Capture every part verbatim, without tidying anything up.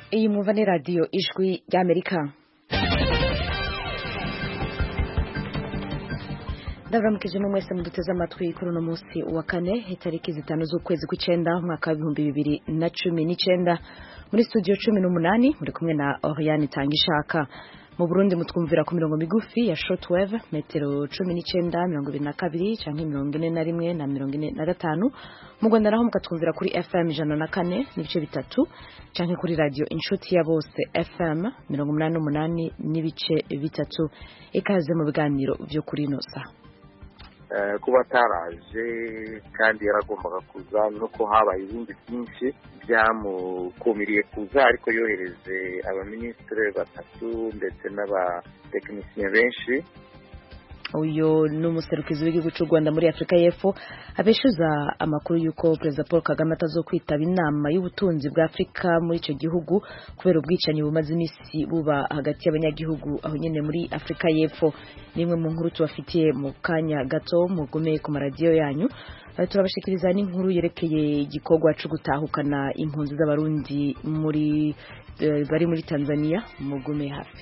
Iyi mwumva ni radiyo ijwi ry'Amerika. Ndabaramukije mu mwese muduteze amatwi kuri uno munsi wa kane itariki zitanu z'ukwezi kw'icenda umwaka w'ibihumbi bibiri na cumi n'icenda muri studio cumi n'umunani muri kumwe na Oriane Tangishaka. Mu Burundi mutwumvira ku mirongo migufi ya shortwave metero cumi n'icenda mirongo ibiri na kabiri canke mirongo ine na rimwe na mirongo ine na gatanu. Mu Rwanda naho mukatwumvira kuri F M ijana na kane n'ibice bitatu canke kuri radio Inshuti ya Bose F M mirongo umunani n'umunani n'ibice bitatu. Ikaze mu biganiro vyo kuri ino saha. Kuba taraje kandi yaragombaga kuza nuko habaye ibindi byinshi byamukumiriye kuza, ariko yohereje abaminisitiri batatu ndetse n'abatekinisiye benshi. Uyo n'umuserukizi w'igihugu cy'u Rwanda muri Afrika y'Epfo abeshuza amakuru yuko Perezida Paul Kagame atazokwitaba inama y'ubutunzi bwa Afrika muri ico gihugu kubera ubwicanyi bumaze imisi buba hagati y'abanyagihugu aho nyene muri Afrika y'Epfo. Nimwe mu nkuru tubafitiye mu kanya gato mugume ku maradiyo yanyu. Turabashikiriza n'inkuru yerekeye igikorwa cyo gutahukana impunzi z'abarundi muri uh, bari muri Tanzania. Mugume hafi.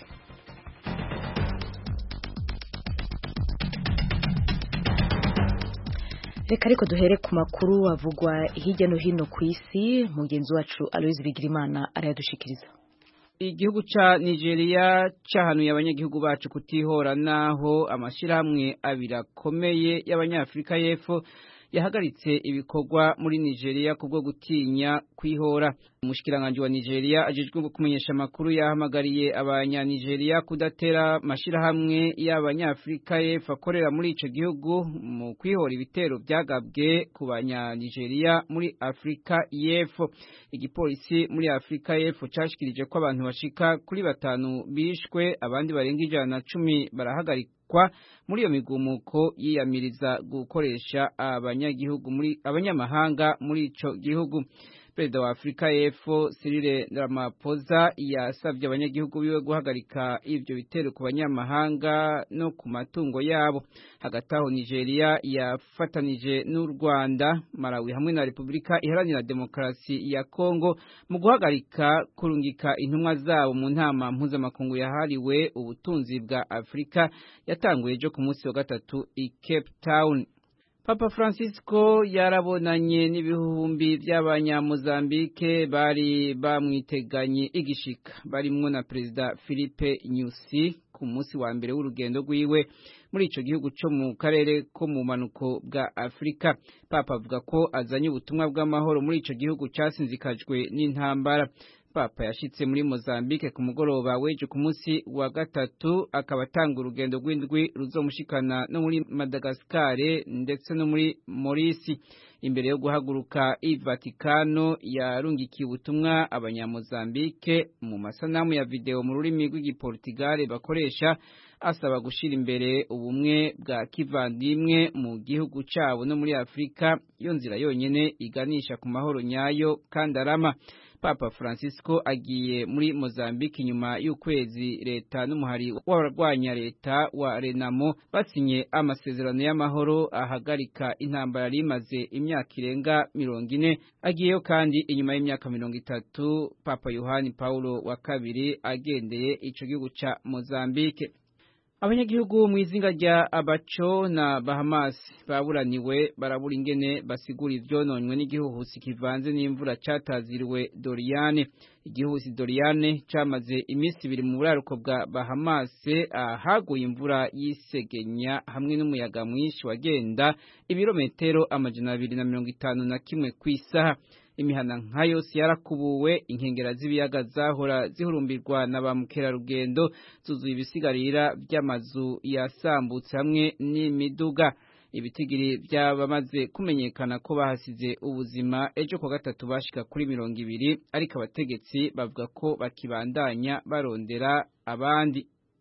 Reka ariko duhere ku makuru avugwa hirya no hino ku isi. Mugenzi wacu Aloise Bigirimana arayadushikiriza. Igihugu ca Nigeria cahanuye abanyagihugu bacu kutihora naho amashirahamwe abiri akomeye y'abanyafrika y'Epfo yahagaritse ibikorwa muri Nigeria kubwo gutinya kwihora. Umushikiranganje wa Nigeria ajejwe kumenyesha makuru yahamagariye abanya Nigeria kudatera mashirahamwe y'abanyafrika y'Epfo akorera muri ico gihugu mu kwihora ibitero byagabwe ku banya Nigeria muri Afrika y'Epfo. Igipolisi muri Afrika y'Epfo cashikirije ko abantu bashika kuri batanu bishwe, abandi barenga ijana na cumi barahagarika kwa muri iyo migumuko yiyamiriza gukoresha abanyagihugu muri abanyamahanga muri ico gihugu. Perezida wa Afrika y'Epfo Cyril Ramaphosa yasavye abanyagihugu biwe guhagarika ivyo bitero ku banyamahanga no ku matungo yabo. Hagati aho Nigeria yafatanije n'u Rwanda, Malawi hamwe na Republika Iharanira Demokarasi ya Kongo mu guhagarika kurungika intumwa zabo mu ntama mpuzamakungu yahariwe ubutunzi bwa Afrika yatanguye ejo ku munsi wa gatatu i Cape Town. Papa Francisco yarabonanye n'ibihumbi by'abanyamozambike bari bamwiteganye igishika, barimwo na Perezida Philippe Nyusi ku munsi wa mbere w'urugendo rwiwe muri ico gihugu cyo mu karere ko mu manuko bwa Afrika. Papa avuga ko azanye ubutumwa bw'amahoro muri ico gihugu casinzikajwe n'intambara. Papa yashitse muri Mozambique ku mugoroba weje ku munsi wa gatatu, akaba atanga urugendo rw'indwi ruzomushikana no muri Madagascar ndetse no muri Maurice. Imbere yo guhaguruka i Vatikano yarungikiye ubutumwa abanyamozambique mu masanamu ya video mu rurimi rw'igiportugal bakoresha, asaba gushira imbere ubumwe bwa kivandimwe mu gihugu cabo no muri Afrika, yo nzira yonyene iganisha ku mahoro nyayo kandi arama. Papa Francisco agiye muri Mozambique nyuma y'ukwezi leta n'umuhari w'abarwanya leta wa Renamo basinye amasezerano y'amahoro ahagarika intambara rimaze imyaka irenga mirongo ine. Agiyeyo kandi inyuma y'imyaka mirongo itatu Papa Yohani Paulo wa kabiri agendeye ico gihugu ca Mozambique. Abanyagihugu mu izinga rya Abacho na Bahamas baburaniwe barabura ingene basigura ivyononywe n'igihuhusi kivanze n'imvura cataziriwe Doriane. Igihuhusi Doriane camaze imisi ibiri mu buraruko bwa Bahamas, ahaguye imvura yisegenya hamwe n'umuyaga mwinshi wagenda ibirometero amajana abiri na mirongo itanu na kimwe kw'isaha. Imihana nka yose yarakubuwe, inkengera z'ibiyaga zahora zihurumbirwa na ba mukerarugendo zuzuye ibisigarira by'amazu yasambutse hamwe n'imiduga. Ibitigiri by'abamaze kumenyekana ko bahasize ubuzima ejo ku gatatu bashika kuri mirongo ibiri, ariko abategetsi bavuga ko bakibandanya barondera abandi.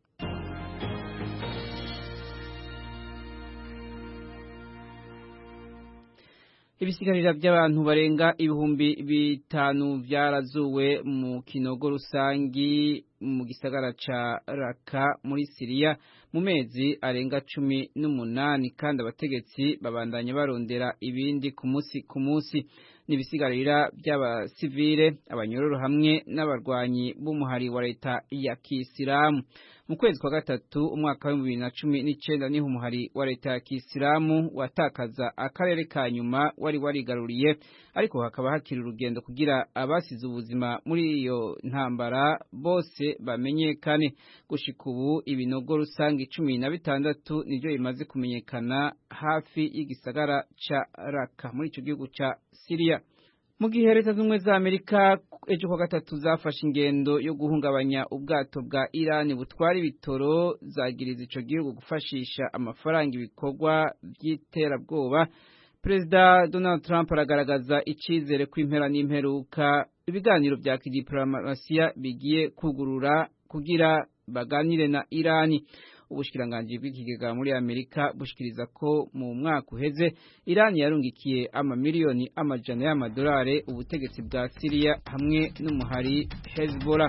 Ibisigarira by'abantu barenga ibihumbi bitanu byarazuwe mu kinogo rusangi mu gisagara ca Raqqa muri Syria mu mezi arenga cumi n'umunani kandi abategetsi babandanya barondera ibindi ku munsi ku munsi n'ibisigarira by'abasivile abanyororo hamwe n'abarwanyi b'umuhari wa leta ya Kisilamu. Mu kwezi kwa gatatu umwaka wa bibiri na cumi n'icenda niho umuhari wa leta ya Kisilamu watakaza akarere ka nyuma wari warigaruriye, ariko hakaba hakiri urugendo kugira abasize ubuzima muri iyo ntambara bose bamenyekane. Gushika ubu ibinogo rusange cumi na bitandatu nivyo bimaze kumenyekana hafi y'igisagara ca Raqqa muri ico gihugu ca Syria. Mu gihe leta z'ubumwe za Amerika ejo kwa gatatu zafashe ingendo yo guhungabanya ubwato bwa Iran butwara ibitoro, zagiriza ico gihugu gufashisha amafaranga ibikorwa by'iterabwoba, Perezida Donald Trump aragaragaza icizere ko impera n'imperuka ibiganiro bya kidiplomasiya bigiye kugurura kugira baganire na Iran. Ubushikiranganji bw'ikigega muri Amerika bushikiriza ko mu mwaka uheze Iran yarungikiye amamiliyoni amajana y'amadolari ubutegetsi bwa Syria hamwe n'umuhari Hezbollah.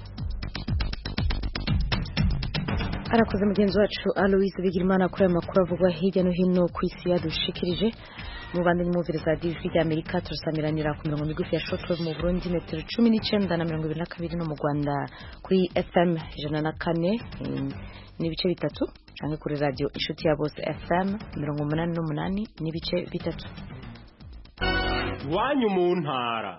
Arakoze mugenzi wacu Aloise Bigirimana kuri amakuru avugwa hirya no hino ku isi yadushikirije. Mu bandanye muviriza ijwi rya Amerika turasamiranira ku mirongo migufi ya shortwave mu Burundi metero cumi n'icenda na mirongo ibiri na kabiri no mu Rwanda kuri F M ijana na kane n'ibice bitatu canke kuri radio Inshuti ya Bose F M mirongo umunani n'umunani n'ibice bitatu. Iwanyu mu ntara.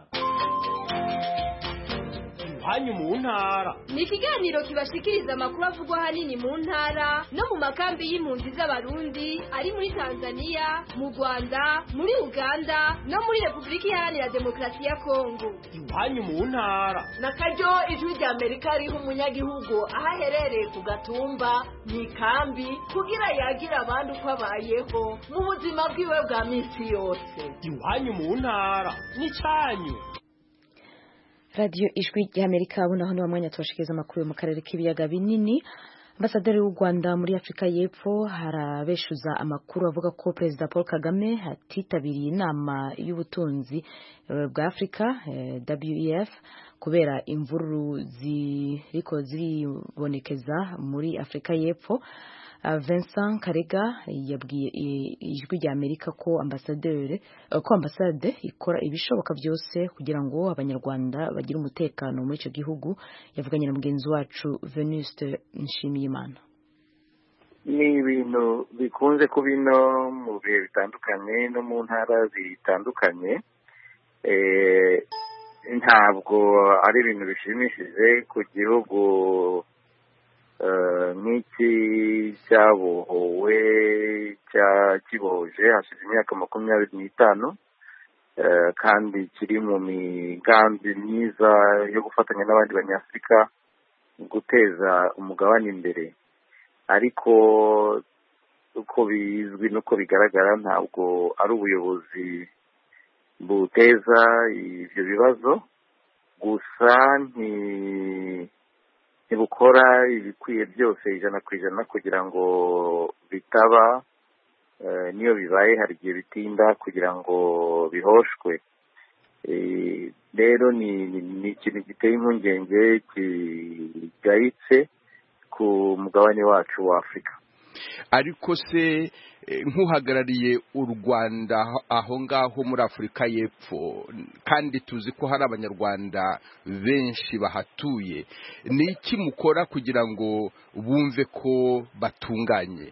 Iwanyu mu ntara ni ikiganiro kibashikiriza amakuru avugwa hanini mu ntara no mu makambi y'impunzi z'abarundi ari muri Tanzania, mu Rwanda, muri Uganda no muri Republika Iharanira Demokarasi ya Kongo. Iwanyu mu ntara na karyo ijwi rya Amerika riho umunyagihugu aho aherereye ku gatumba mu ikambi kugira yagira abandi uko abayeho mu buzima bwiwe bwa misi yose. Iwanyu mu ntara ni cyanyu. Radio Ijwi ry'Amerika bunaho ni wamwanya tubashikiriza amakuru mu karere k'ibiyaga binini. Ambasaderi w'u Rwanda muri Afrika y'Epfo harabeshuza amakuru avuga ko Perezida Paul Kagame hatitabiriye inama y'ubutunzi bwa Afrika W E F kubera imvururu ziriko ziribonekeza muri Afrika y'Epfo. Vincent Karega yabwiye ijwi rya Amerika ko ambasaderi ko ambasade ikora ibishoboka byose kugira ngo abanyarwanda bagire umutekano muri ico gihugu. Yavuganye na mugenzi wacu Venuste Nshimiyimana. Ni ibintu bikunze kuba ino mu bihe bitandukanye no mu ntara zitandukanye, ntabwo ari ibintu bishimishije ku gihugu nk'iki cyabohowe kibohoje hashize imyaka makumyabiri n'itanu kandi kiri mu migambi myiza yo gufatanya n'abandi banyafurika guteza umugabane imbere, ariko uko bizwi n'uko bigaragara ntabwo ari ubuyobozi buteza ibyo bibazo gusa nti ntibukora ibikwiye byose ijana ku ijana kugira ngo bitaba, niyo bibaye hari igihe bitinda kugira ngo bihoshwe. Rero ni ikintu giteye impungenge kigayitse ku mugabane wacu wa Afurika. Ariko se nk'uhagarariye u Rwanda aho ngaho muri Afurika y'Epfo kandi tuzi ko hari abanyarwanda benshi bahatuye, ni iki mukora kugira ngo bumve ko batunganye?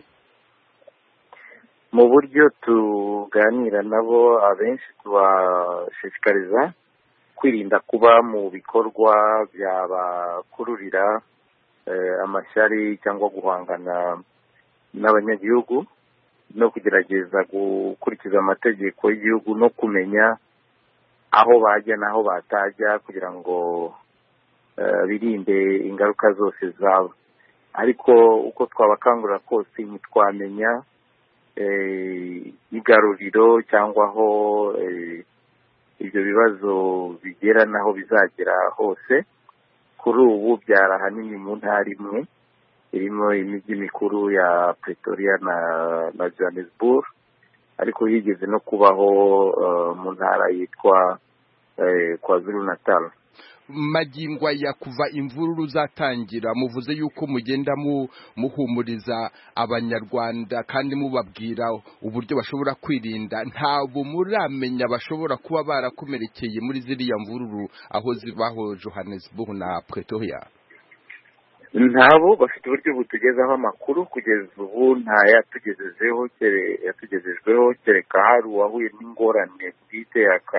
Mu buryo tuganira nabo abenshi tubashishikariza kwirinda kuba mu bikorwa byabakururira amashyari cyangwa guhangana n'abanyagihugu no kugerageza gukurikiza amategeko y'igihugu no kumenya aho bajya n'aho batajya kugira ngo birinde ingaruka zose zaba. Ariko uko twabakangurira kose ntitwamenya igaruriro cyangwa aho ibyo bibazo bigera n'aho bizagera hose. Kuri ubu byari ahanini mu ntara imwe irimo imijyi mikuru ya Pretoria na, na Johannesburg, ariko yigeze no kubaho uh, mu ntara yitwa uh, KwaZulu Natal. magingo ya kuva imvururu zatangira muvuze yuko mugenda mu muhumuriza abanyarwanda kandi mubabwira uburyo bashobora kwirinda, ntabwo muramenya bashobora kuba barakomerekeye muri ziriya mvururu aho zibaho Johannesburg na Pretoria? Ntabo bafite uburyo butugezaho amakuru kugeza ubu nta yatugejejeho yatugejejweho kereka hari uwahuye n'ingorane bwite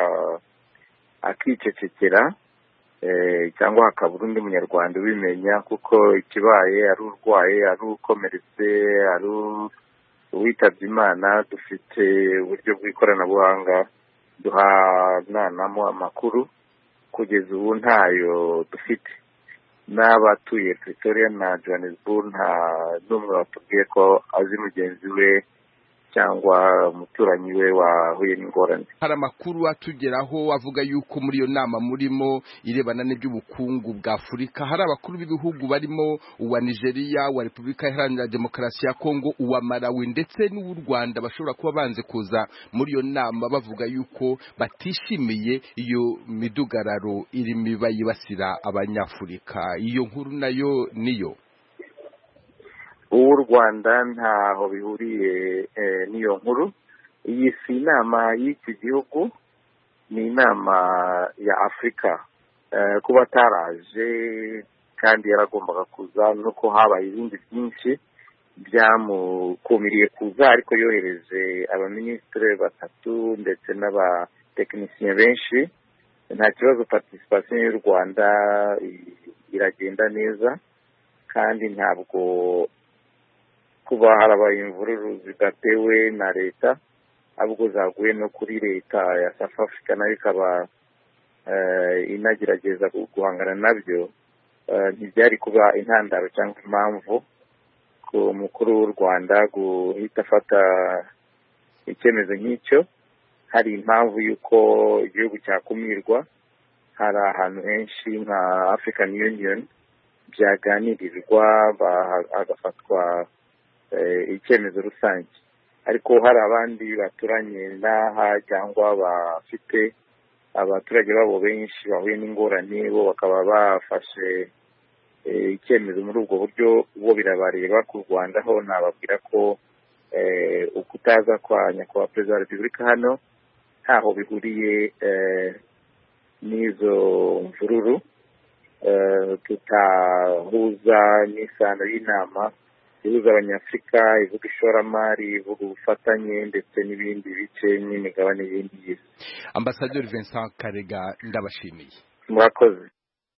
akicecekera cyangwa hakabura undi munyarwanda ubimenya, kuko ikibaye ari urwaye ari ukomeretse ari uwitabye Imana dufite uburyo bw'ikoranabuhanga duhananamo amakuru. Kugeza ubu ntayo dufite. N'abatuye Pretoria na Johannesburg nta n'umwe watubwiye ko azi mugenzi we cyangwa umuturanyi we wahuye n'ingorane. Hari amakuru atugeraho avuga yuko muri iyo nama murimo irebana n'iby'ubukungu bwa Afurika hari abakuru b'ibihugu barimo uwa Nigeria, uwa Repubulika Iharanira Demokarasi ya Kongo, uwa Malawi ndetse n'u Rwanda bashobora kuba banze kuza muri iyo nama bavuga yuko batishimiye iyo midugararo irimo ibayibasira abanyafurika. Iyo nkuru nayo niyo uw'u Rwanda ntaho bihuriye n'iyo nkuru. Iyi si inama y'iki gihugu, ni inama ya Afurika. Kuba ataraje kandi yaragombaga kuza nuko habaye ibindi byinshi byamukumiriye kuza, ariko yohereje abaminisitiri batatu ndetse n'abatekinisiye benshi. Nta kibazo, participation y'u Rwanda iragenda neza, kandi ntabwo kuba harabaye imvururu zidatewe na leta ahubwo zaguye no kuri leta ya South Africa nayo ikaba inagerageza guhangana nabyo, ntibyari kuba intandaro cyangwa impamvu ku mukuru w'u Rwanda guhita afata icyemezo nk'icyo. Hari impamvu y'uko igihugu cyakumirwa. Hari ahantu henshi nka African Union byaganirirwa hagafatwa icyemezo rusange, ariko hari abandi baturanye n'aha cyangwa bafite abaturage babo benshi bahuye n'ingorane, bo bakaba bafashe icyemezo muri ubwo buryo. bo birabareba. Ku Rwanda ho nababwira ko ukutaza kwa nyakubahwa Perezida wa Repubulika hano ntaho bihuriye n'izo mvururu. Tutahuza n'isano y'inama ihuza abanyafurika, ivuga ishoramari, ivuga ubufatanye ndetse n'ibindi bice n'imigabane y'indi y'isi. Ambasaderi Vincent Karega, ndabashimiye. Murakoze.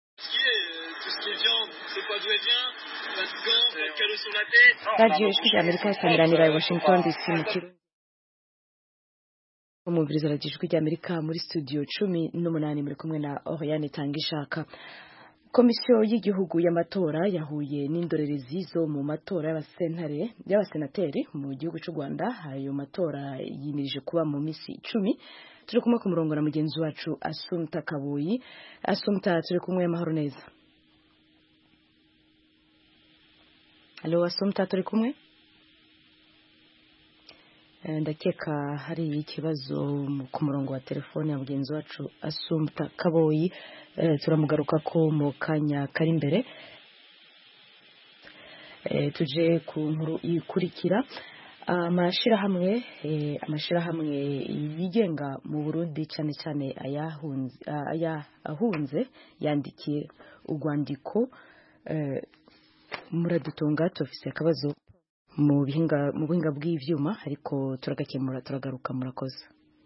Radio Ijwi ry'Amerika isanganira i Washington D C mu Kirundi. Umuviriza Radio Ijwi ry'Amerika muri studio cumi n'umunani muri kumwe na Oriane Tangishaka. Komisiyo y'igihugu y'amatora yahuye n'indorerezi zo mu matora y'abasentare y'abasenateri mu gihugu cy'u Rwanda. Ayo matora yimirije kuba mu minsi icumi. Turi kumwe ku murongo na mugenzi wacu Assumpta Kaboyi. Assumpta, turi kumwe, amahoro neza? Allo Assumpta, turi kumwe? Ndakeka hari ikibazo ku murongo wa telefone ya mugenzi wacu Assumpta Kaboyi. Turamugaruka ko mu kanya kari imbere. Tuje ku nkuru ikurikira. Amashirahamwe amashirahamwe yigenga mu Burundi cyane cyane ayahunze ayahunze yandikiye urwandiko. Muradutunga tufise akabazo mu bihinga mu buhinga bw'ivyuma, ariko turagakemura turagaruka. Murakoze.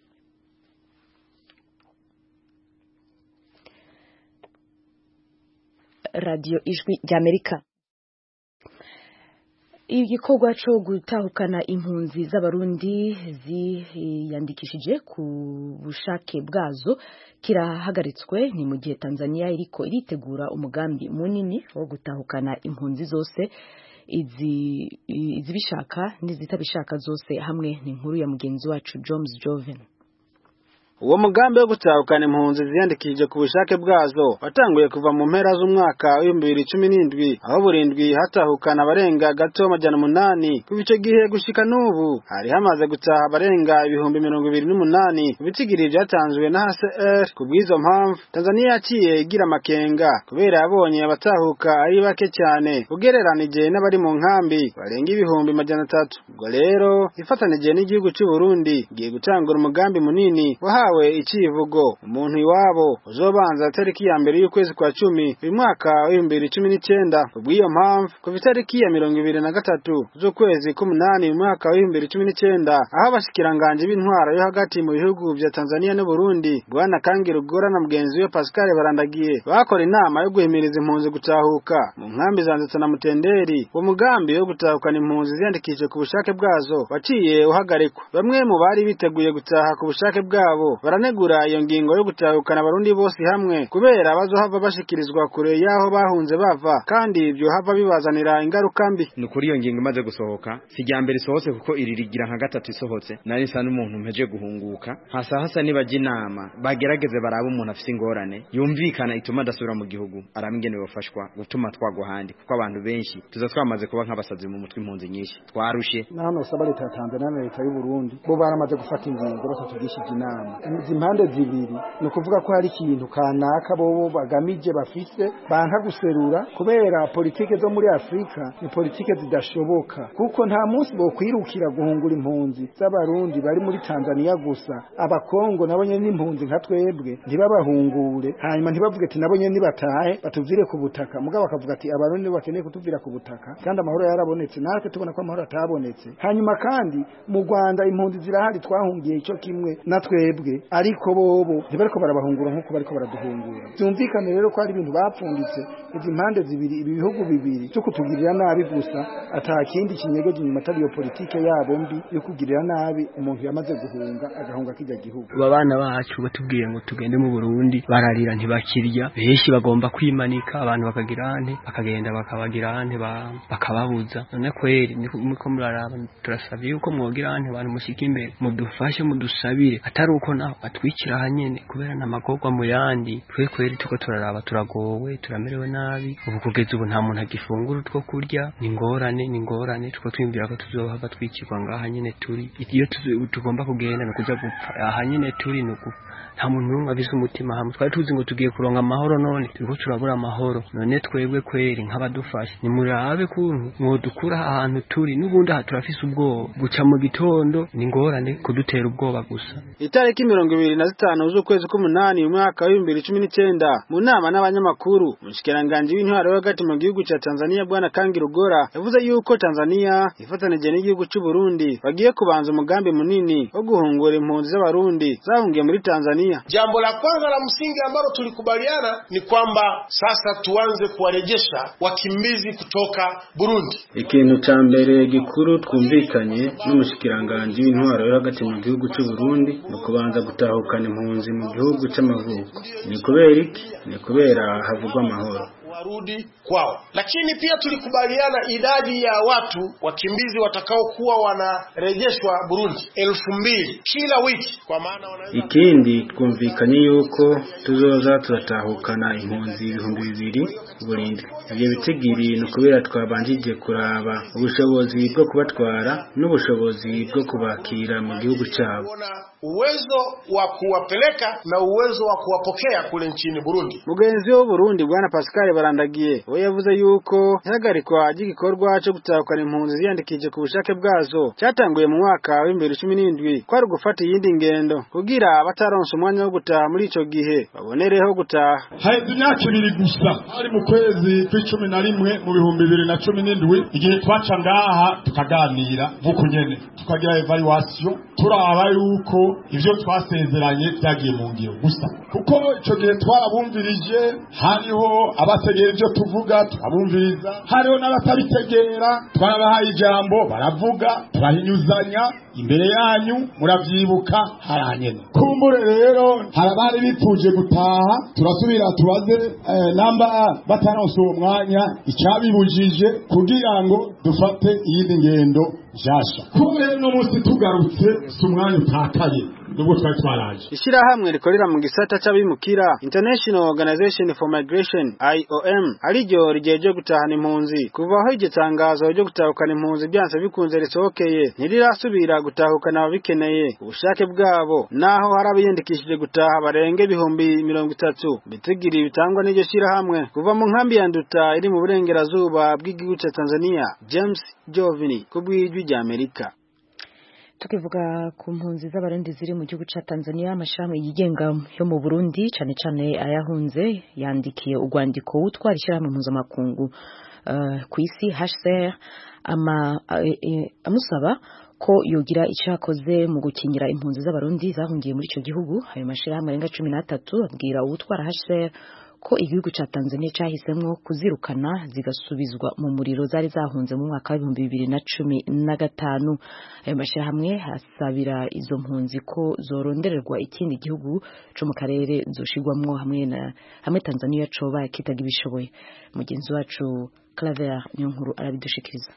Radio Ijwi ry'Amerika. Igikorwa cyo gutahukana impunzi z'abarundi ziyandikishije ku bushake bwazo kirahagaritswe. Ni mu gihe Tanzania iriko iritegura umugambi munini wo gutahukana impunzi zose, izi izibishaka n'izitabishaka zose hamwe. Ni inkuru ya mugenzi wacu Jones Joven. uwo mugambi wo gutahukana impunzi ziyandikishije ku bushake bwazo watanguye kuva mu mpera z'umwaka w'ibihumbi bibiri cumi n'indwi aho burindwi hatahukana abarenga gato amajana umunani kuva ico gihe gushika n'ubu hari hamaze gutaha abarenga ibihumbi mirongo ibiri n'umunani bitigiri byatanzwe na H C R. Kubw'izo mpamvu Tanzania yaciye igira amakenga kubera yabonye abatahuka ari bake cyane ugereranije n'abari mu nkambi barenga ibihumbi majana atatu. Ubwo rero ifatanije n'igihugu cy'u Burundi giye gutangura umugambi munini wahawe icivugo umuntu iwabo uzobanza tariki ya mbere y'ukwezi kwa cumi uyu mwaka w'ibihumbi bibiri cumi n'icyenda. Kubw'iyo mpamvu kuva itariki ya mirongo ibiri na gatatu z'ukwezi k'umunani uyu mwaka w'ibihumbi bibiri cumi n'icyenda aho abashikiranganje b'intwaro yo hagati mu bihugu vya Tanzania n'u Burundi Bwana Kangirugora na mugenzi we Pascal Barandagiye bakora inama yo guhimiriza impunzi gutahuka mu nkambi za Nzotana na Mutenderi. Uwo mugambi wo gutahukana impunzi ziyandikishije ku bushake bwazo waciye uhagarikwa. Bamwe mu bari biteguye gutaha ku bushake bwabo baranegura iyo ngingo yo gutahukana abarundi bose hamwe kubera bazohava bashikirizwa kure yaho bahunze bava kandi ibyo hava bibazanira ingaruka mbi. Nukuri iyo ngingo imaze gusohoka sijya mbere isohotse kuko iririgira nka gatatu isohotse nari nsa n'umuntu mpeje guhunguka hasa hasa nibaje inama bagerageze baraba umuntu afite ingorane yumvikana ituma dasubira mu gihugu aramigene bafashwa gutuma twagwa handi kuko abantu benshi tuza twamaze kuba nk'abasazi mu mutwe impunzi nyinshi twarushe nano saba leta ya Tanzania na leta y'u Burundi bo baramaze gufata ingingo batatugishije inama impande zibiri no kuvuga ko hari ikintu kanaka bo bagamije bafise banka guserura kubera politike zo muri Afrika ni politike zidashoboka kuko nta munsi bo kwirukira guhungura impunzi z'abarundi bari muri Tanzania gusa abakongo nabonye n'impunzi nka twebwe ntibabahungure hanyuma ntibavuge ati nabonye nibatahe batuvire ku butaka mugabo bakavuga ati abarundi bakeneye kutuvira ku butaka kandi amahoro yarabonetse natwe tubona ko amahoro atabonetse. Hanyuma kandi mu Rwanda impunzi zirahari twahungiye ico kimwe na twebwe ariko bobo ntibariko barabahungura nkuko bariko baraduhungura. Byumvikane rero ko ari ibintu bapfunditse izi mpande zibiri ibi bihugu bibiri cyo kutugirira nabi gusa atakindi kinyegeje inyuma atari iyo politike yabo mbi yo kugirira nabi umuntu yamaze guhunga agahunga kijya gihugu. Babana bacu batubwiye ngo tugende mu Burundi bararira ntibakirya benshi bagomba kwimanika abantu bakagira ante bakagenda bakabagira ante bakababuza. None kweri niko muraraba turasabye yuko mwogira ante abantu mushika imbere mudufashe mudusabire atari uko naho atwikira hanyene kubera namagorwa mu yandi twe kweri tuko turaraba turagowe turamerewe nabi ubu kugeza ubu nta muntu agifungura utwo kurya ni ngorane ni ngorane tuko twimvira ko tuzohava twikirwa ngaha nyene turi iyo tugomba kugenda no kuja gupfa aha nyene turi nuko nta muntu numwe abise umutima hamwe twari tuzi ngo tugiye kuronga amahoro none turiko turabura amahoro none twebwe kweri nk'abadufasha ni murabe kuntu ngo dukura ahantu turi n'ubundi aha turafise ubwoba guca mu gitondo ni ngorane kudutera ubwoba gusa. Itariki mirongo ibiri na zitanu z'ukwezi k'umunani umwaka wa bibiri cumi n'icyenda mu nama n'abanyamakuru umushikiranganje w'intwaro hagati mu gihugu ca Tanzania Bwana Kangirugora yavuze yuko Tanzania ifatanije n'igihugu cy'u Burundi bagiye kubanza umugambi munini wo guhungura impunzi z'abarundi zahungiye muri Tanzania. Jambo la kwanza la msingi ambalo tulikubaliana ni kwamba sasa tuanze kuwarejesha wakimbizi kutoka Burundi. Ikintu ca mbere gikuru twumvikanye n'umushikiranganje w'intwaro hagati mu gihugu cy'u Burundi no kubanza gutahukana impunzi mu gihugu c'amavuko. Ni kubera iki? Ni kubera havugwa amahoro warudi kwao. Lakini pia tulikubaliana idadi ya watu wakimbizi watakao kuwa wanarejeshwa Burundi elfu mbili kila wiki kwa maana wanaweza. Ikindi twumvikanye yuko tuzoza turatahukana impunzi ibihumbi bibiri Burundi. Ibyo bitigiri no kubera twabanjije kuraba ubushobozi bwo kubatwara n'ubushobozi bwo kubakira mu gihugu cyabo. Uwezo wa kuwapeleka na uwezo wa kuwapokea kule nchini Burundi. Mugenzi wa Burundi Bwana Pascal Barandagiye we yavuze yuko ihagarikwa ry'igikorwa cyo gutahukana impunzi ziyandikije ku bushake bwazo cyatanguye mu mwaka wa bibiri cumi n'indwi kwari gufata iyindi ngendo kugira abataronse umwanya wo gutaha muri ico gihe babonereho gutaha. Haizi myaka ibiri gusa ari mu kwezi kw'icumi na rimwe mu bihumbi bibiri na cumi n'indwi igihe twaca ngaha tukaganira vuko nyene tukagira evaluation turaba yuko ivyo twasezeranye byagiye mu ngiro gusa kuko ico gihe twarabumvirije hariho abategera ivyo tuvuga turabumviriza hariho n'abatabitegera twarabahaye ijambo baravuga turahinyuzanya imbere yanyu muravyibuka haranyene kumbure rero harabari bituje gutaha turasubira tubaze eh, namba bataronse uwo mwanya icabibujije kugira ngo dufate iyindi ngendo jasha kubera no musi tugarutse si umwanya utakaye nubwo twari twaraje. Ishirahamwe rikorera mu gisata c'abimukira International Organization for Migration I O M ariryo rijeje gutahana impunzi kuva aho iryo tangazo ryo gutahukana impunzi byanse bikunze risohokeye ntirirasubira gutahukana ababikeneye ubushake bwabo naho harabiyandikishije gutaha barenge ibihumbi mirongo itatu bitigiri bitangwa n'iryo shirahamwe kuva mu nkambi ya Nduta iri mu burengerazuba bw'igihugu ca Tanzania. James Jovini kubw'ijwi rya Amerika. Tukivuga ku mpunzi z'abarundi ziri mu gihugu ca Tanzania, amashami yigenga yo mu Burundi cane cane ayahunze yandikiye urwandiko wutwara ishyirahamwe mpuzamakungu uh, ku isi H C R ama uh, uh, amusaba ko yogira icyo yakoze mu gukingira impunzi z'abarundi zahungiye muri ico gihugu. Ayo mashirahamwe arenga cumi n'atatu abwira uwutwara H C R ko igihugu ca Tanzania cahisemwo kuzirukana zigasubizwa mu muriro zari zahunze mu mwaka wa ibihumbi bibiri na cumi na gatanu. Ayo mashirahamwe hasabira izo mpunzi ko zorondererwa ikindi gihugu co mu karere zoshigwamwo hamwe na hamwe Tanzania coba kitaga ibishoboye. Mugenzi wacu Claver Nyonkuru arabidushikiriza.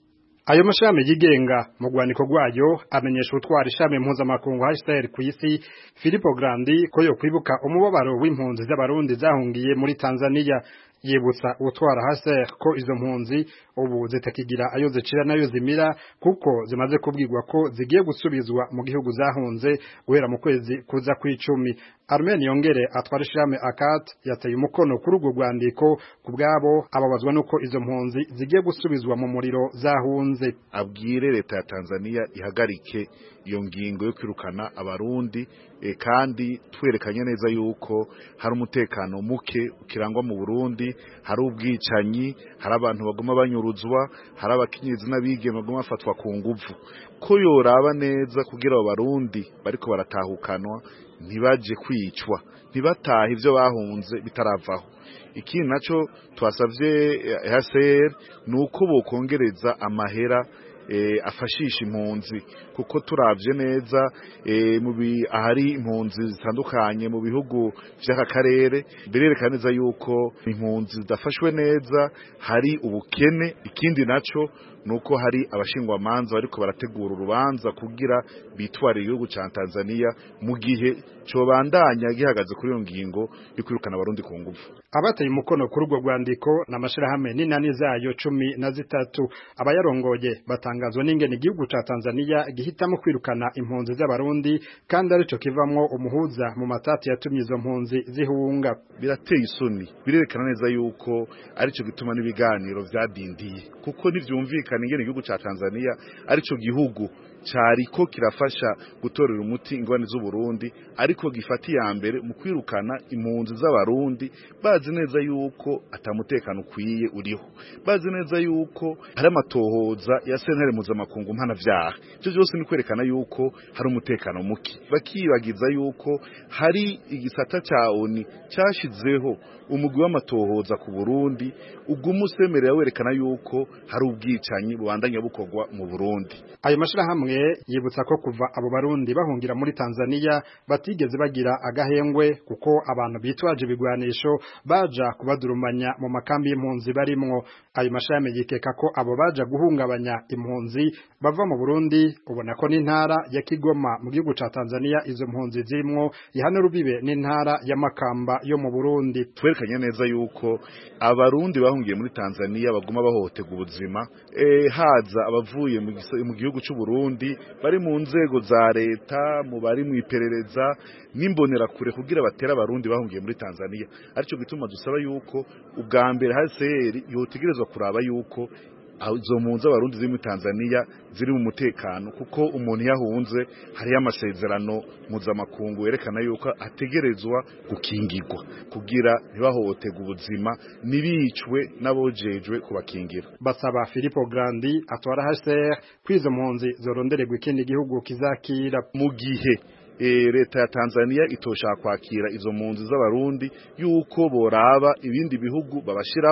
Ayo mashami yigenga mu rwandiko rwayo amenyesha utwara ishami mpuzamakungu H C R ku isi Filippo Grandi ko yo kwibuka umubabaro w'impunzi z'abarundi zahungiye muri Tanzania. Yibutsa utwara H C R ko izo mpunzi ubu zitakigira ayo zicira nayo zimira kuko zimaze kubwirwa ko zigiye gusubizwa mu gihugu zahunze guhera mu kwezi kuza kw'icumi. Armen Yongere atwara ishami Akat yateye umukono kuri urwo rwandiko kubwabo ababazwa nuko izo mpunzi zigiye gusubizwa mu muriro zahunze. Abwire leta ya Tanzania ihagarike iyo ngingo yo kwirukana abarundi e, kandi twerekanye neza yuko hari umutekano muke ukirangwa mu Burundi, hari ubwicanyi, hari abantu bagoma banyuruzwa, hari abakenyezi n'abigeme bagoma bafatwa ku nguvu. Ko yoraba neza kugira abo barundi bariko baratahukanwa ntibaje kwicwa, ntibataha ivyo bahunze bitaravaho. Ikindi naco twasavye H C R nuko bokongereza amahera E, afashisha impunzi kuko turavye neza e, mu ahari impunzi zitandukanye mu bihugu vy'aka karere birerekana neza yuko impunzi zidafashwe neza, hari ubukene. Ikindi naco nuko hari abashingwa manza bariko barategura urubanza kugira bitware igihugu ca Tanzania mu gihe cyo bandanya gihagaze kuri iyo ngingo yo kwirukana abarundi ku nguvu. Abateye umukono kuri urwo rwandiko n'amashirahamwe n'inani zayo cumi na zitatu. Abayarongoye batangazwa n'ingene igihugu ca Tanzania gihitamo kwirukana impunzi z'abarundi kandi arico kivamwo umuhuza mu matati yatumye izo mpunzi zihunga. Birateye isoni, birerekana neza yuko arico gituma n'ibiganiro vyadindiye kuko ntivyumvikana ingene igihugu ca Tanzania arico gihugu cariko kirafasha gutorera umuti ingwani z'u Burundi ariko gifati ya mbere mu kwirukana impunzi z'abarundi bazi neza yuko atamutekano ukwiye uriho, bazi neza yuko hari amatohoza ya sentare mpuzamakungu mpana vyaha. Ivyo byose ni kwerekana yuko hari umutekano muke, bakibagiza yuko hari igisata ca O N U cashizeho umugwi w'amatohoza ku Burundi ugumusemerera werekana yuko hari ubwicanyi bubandanya bukorwa mu Burundi. Ayo mashirahamwe yibutsa ko kuva abo barundi bahungira muri Tanzania batigeze bagira agahengwe kuko abantu bitwaje ibigwanisho baja kubadurumanya mu makambi y'impunzi barimwo. Ayo mashirahamwe yikeka ko abo baja guhungabanya impunzi bava mu Burundi. Ubona ko n'intara ya Kigoma mu gihugu ca Tanzania izo mpunzi zirimwo ihana rubibe n'intara ya Makamba yo mu Burundi. Twerekanye neza yuko abarundi bahungiye muri Tanzania baguma bahohotega ubuzima, e, haza abavuye mu gihugu cy'u Burundi bari mu nzego za leta, mu bari mu iperereza n'imbonera kure kugira batera abarundi bahungiye muri Tanzania. Arico gituma dusaba yuko ubwa mbere H C R yotegerezwa kuraba yuko izo mpunzi abarundi ziri muri Tanzania ziri mu mutekano kuko umuntu yahunze hari amasezerano mpuzamakungu yerekana yuko ategerezwa gukingirwa kugira ntibahohotega ubuzima nibicwe n'abojejwe kubakingira. Basaba Filippo Grandi atwara H C R kwizo mpunzi zorondererwa ikindi gihugu kizakira mu gihe E, leta ya Tanzania itoshaka kwakira izo mpunzi z'abarundi yuko boraba ibindi bihugu babashiramwo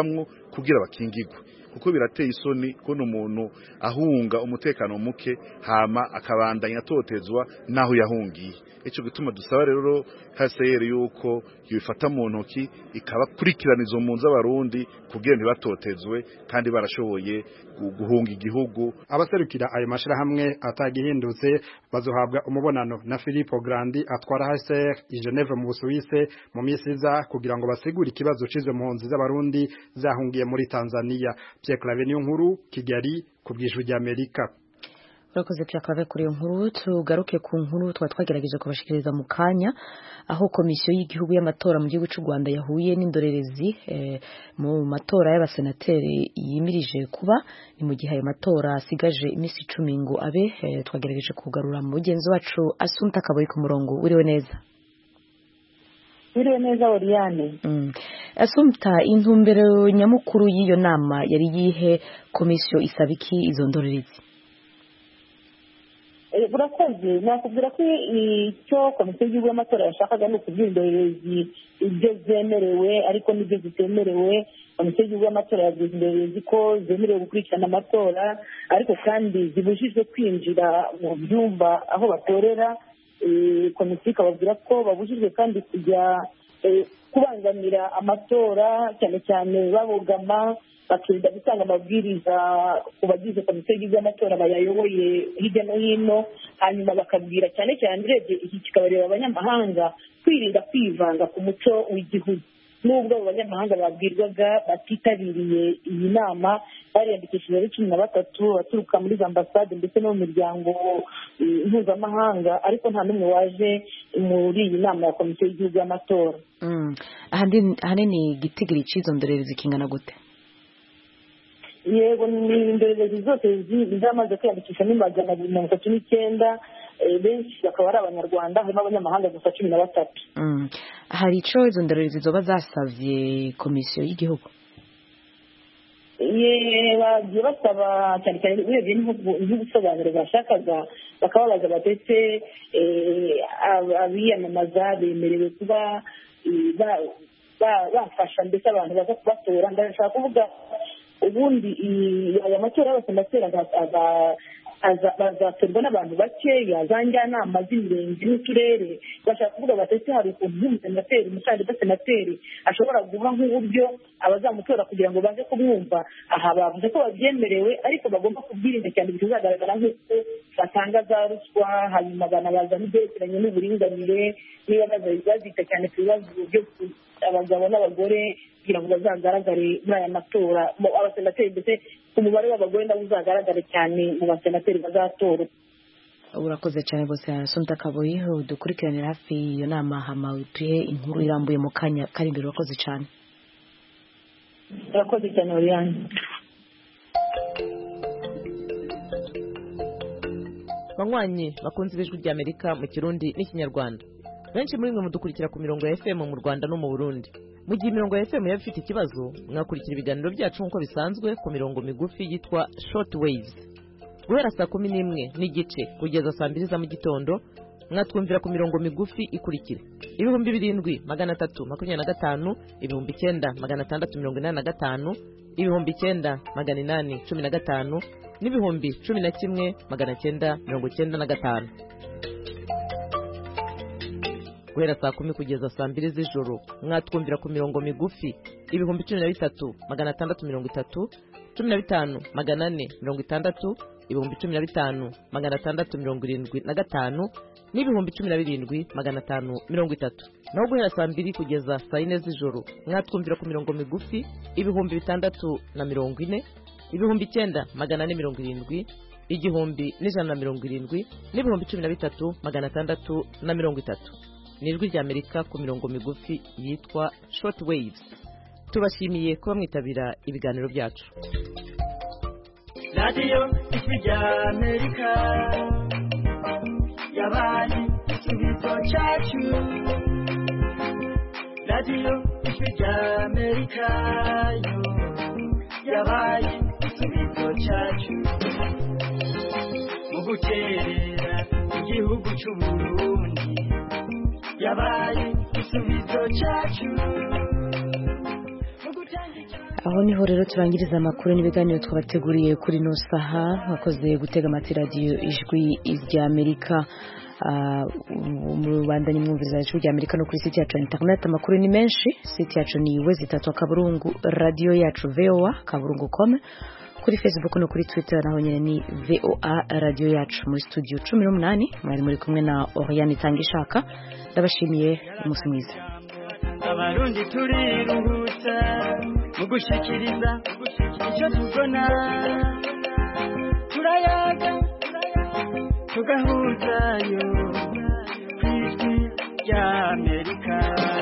kugira bakingirwe kuko birateye isoni kuno umuntu ahunga umutekano muke hama akabandanya atotezwa naho yahungiye ico gituma dusaba rero H C R yuko yifata mu ntoki ikabakurikirana izo mpunzi z'abarundi kugira ntibatotezwe kandi barashoboye guhunga igihugu. Abaserukira ayo mashirahamwe atagihindutse bazohabwa umubonano na Filippo Grandi atwara H C R i Geneve mu Busuwise mu misiza kugira ngo basigure ikibazo c'izo mpunzi z'abarundi zahungiye muri Tanzania. Pierre Claver niyo nkuru Kigali kubw'ijwi rya Amerika. Urakoze Pierre Claver kuri iyo nkuru. Tugaruke ku nkuru twa twagerageje kubashikiriza mu kanya aho komisiyo y'igihugu y'amatora mu gihugu cy'u Rwanda yahuye n'indorerezi eh, mu matora y'abasenateri yimirije kuba ni mu gihe ayo matora asigaje imisi icumi ngo abe eh, twagerageje kugarura mu mugenzi wacu Assunta Kaboyi ku murongo. Uriwe neza? Uriwe neza Oriane. Mm. Assunta, intumbero nyamukuru y'iyo nama yari yihe? Komisiyo isaba iki izo ndorerezi? Burakoze nakubwira ko icyo komisiyo y'igihugu y'amatora yashakaga ni ukubwira indorerezi ibyo zemerewe ariko n'ibyo zitemerewe. Komisiyo y'igihugu y'amatora yabwiza indorerezi ko zemerewe gukurikirana amatora ariko kandi zibujijwe kwinjira mu byumba aho batorera. Komisiyo ikababwira ko babujijwe kandi kujya kubangamira amatora cyane cyane babogama bakirinda gutanga amabwiriza ku bagize komisiyo y'igihugu y'amatora bayayoboye hirya no hino, hanyuma bakabwira cyane cyane urebye iki kikabareba abanyamahanga kwirinda kwivanga ku muco w'igihugu. Nubwo abo banyamahanga babwirwaga batitabiriye iyi nama bariyandikishije ari cumi na batatu baturuka muri za ambasade ndetse no mu miryango mpuzamahanga ariko nta n'umwe waje muri iyi nama ya komisiyo y'igihugu y'amatora. Ahanini igitigiri cy'izo ndorerezi kingana gute? Yego ni indorerezi zose zamaze kwiyandikisha ni magana abiri mirongo itatu n'icyenda, benshi bakaba ari abanyarwanda harimo abanyamahanga gusa cumi na batatu. Hari icyo izo ndorerezi zoba zasavye komisiyo y'igihugu? Ye bagiye basaba cyane cyane urebye nk'ubusobanuro bashakaga bakababaza batetse abiyamamaza bemerewe kuba bafasha ndetse abantu baza kubatora. Ndashaka kuvuga ubundi aya matora y'abasenateri bazatorwa n'abantu bakeya, za njyanama z'imirenge n'uturere. Bashaka kuvuga batetse hari ukuntu nk'umusenateri umukandida senateri ashobora guha nk'uburyo abazamutora kugira ngo baze kumwumva. Aha bavuze ko babyemerewe ariko bagomba kubwirinda cyane bitazagaragara nk'uko batanga za ruswa, hanyuma banabaza n'ibyerekeranye n'uburinganire niba bazita cyane ku bibazo byo abagabo n'abagore kugira ngo bazagaragare muri aya matora. Abasenateri ndetse umubare w'abagore nabo uzagaragare cyane mu basenateri bazatora. Urakoze cyane bose Assunta Kaboyi, dukurikiranira hafi iyo nama hama utuye inkuru irambuye mu kanya kari imbere. Urakoze cyane. Urakoze cyane Oriane. Banywanyi bakunze ijwi rya Amerika mu Kirundi n'Ikinyarwanda, benshi muri mwe mudukurikira ku mirongo ya F M mu Rwanda no mu Burundi. Mu gihe imirongo ya F M yaba ifite ikibazo, mwakurikira ibiganiro byacu nk'uko bisanzwe ku mirongo migufi yitwa short waves. Guhera saa kumi n'imwe n'igice kugeza saa mbiri za mu gitondo, mwatwumvira ku mirongo migufi ikurikira: ibihumbi birindwi magana atatu makumyabiri na gatanu, ibihumbi icyenda magana atandatu mirongo inani na gatanu, ibihumbi icyenda magana inani cumi na gatanu, n'ibihumbi cumi na kimwe magana cyenda mirongo cyenda na gatanu. Guhera saa kumi kugeza saa mbiri z'ijoro, mwatwumvira ku mirongo migufi ibihumbi cumi na bitatu magana atandatu mirongo itatu, cumi na bitanu magana ane mirongo itandatu, ibihumbi cumi na bitanu magana atandatu mirongo irindwi na gatanu, n'ibihumbi cumi na birindwi magana atanu mirongo itatu. Naho guhera saa mbiri kugeza saa yine z'ijoro, mwatwumvira ku mirongo migufi ibihumbi bitandatu na mirongo ine, ibihumbi icyenda magana ane mirongo irindwi, igihumbi n'ijana na mirongo irindwi, n'ibihumbi cumi na bitatu magana atandatu na mirongo itatu. Ni ijwi rya Amerika ku mirongo migufi yitwa short waves. Tubashimiye kuba mwitabira ibiganiro byacu. Radio ijwi rya Amerika yabaye igisubizo cyacu. Radio ijwi rya Amerika yo yabaye igisubizo cyacu. Mu gukerera igihugu cy'u Burundi yabaye igisubizo cyacu. aho niho rero turangiriza amakuru n'ibiganiro twabateguriye kuri no saha wakoze gutega amatwi radiyo ijwi rya Amerika mu bandanye mwumviriza ijwi rya Amerika no kuri site yacu ya internet. Amakuru ni menshi, site yacu ni wezi itatu akaburungu radio yacu voa kaburungu com, kuri Facebook no kuri Twitter naho nyene ni voa radio yacu. Muri studio cumi n'umunani mwari muri kumwe na Oriane Tangishaka. Ndabashimiye umunsi mwiza. Abarundi turiruhutsa mu gushikiriza icyo tubona, turayaga tugahuzayo kw'ijwi rya Amerika.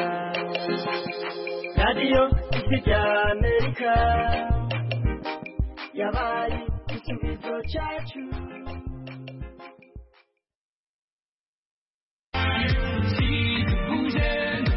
radiyo ijwi rya Amerika yabaye igisubizo cyacu. See the